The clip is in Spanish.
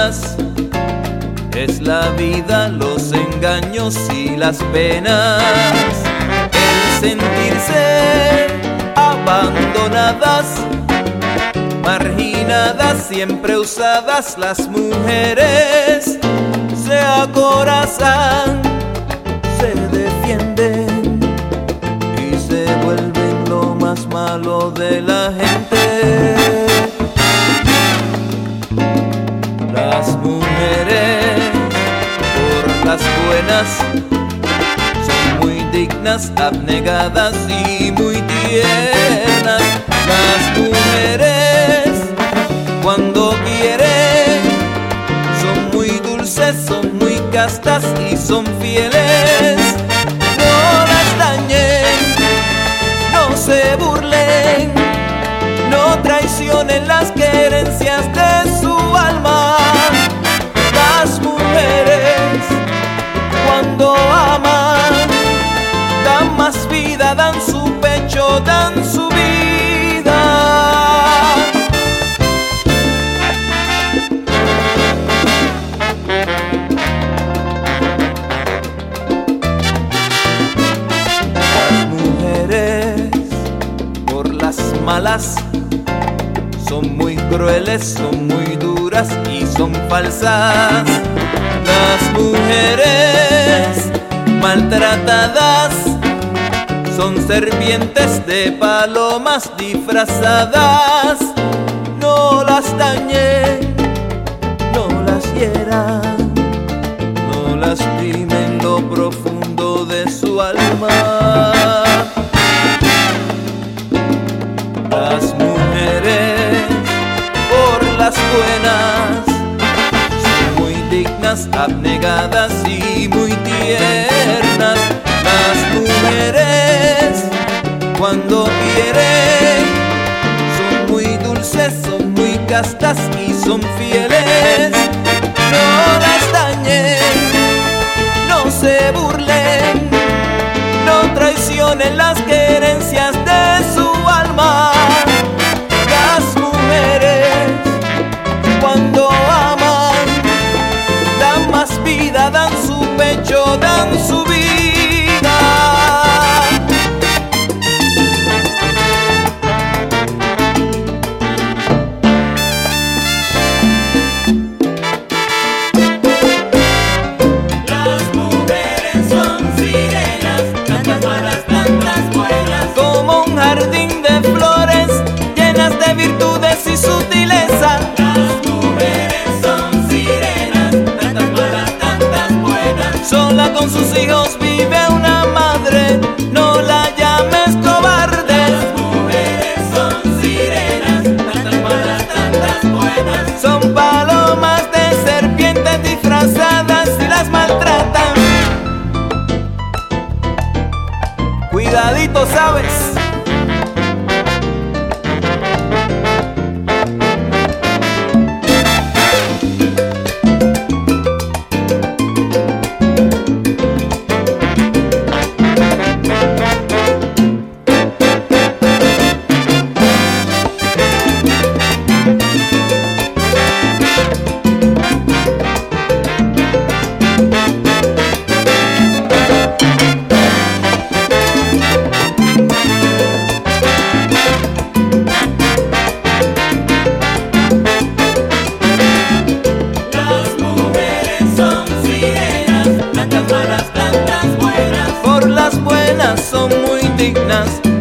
malas. Es la vida, los engaños y las penas, el sentirse abandonadas, marginadas, siempre usadas. Las mujeres se acorazan, se defienden y se vuelven lo más malo de la gente. Las mujeres, por las buenas, son muy dignas, abnegadas y muy tiernas. Las mujeres, cuando quieren, son muy dulces, son muy castas y son fieles. No las dañen, no se burlen, no traicionen las querencias de su alma. Las mujeres, cuando aman, dan más vida, dan su pecho, dan su vida. Las mujeres, por las malas, son muy crueles, son muy duras y son falsas. Las mujeres maltratadas son serpientes de palomas disfrazadas. No las dañen, no las hieran, no lastimen lo profundo de su alma. Las mujeres, por las buenas, son muy dignas, abnegadas y muy tiernas. Las mujeres, cuando quieren, son muy dulces, son muy castas y son fieles. No las dañen, no se burlen, no traicionen las querencias de su alma. Las mujeres, cuando aman, dan más vida, dan su pecho, dan su vida. Las mujeres son sirenas, tantas malas, tantas buenas. Como un jardín de flores llenas de virtudes y sutileza. Las mujeres son sirenas, tantas malas, tantas buenas. Sola con sus hijos vive una madre, no la llames cobarde. Las mujeres son sirenas, tantas malas, tantas buenas. Son palomas de serpientes disfrazadas y las maltratan. Cuidadito, ¿sabes? Las mujeres son sirenas, tantas malas, tantas buenas. Por las buenas, son muy dignas,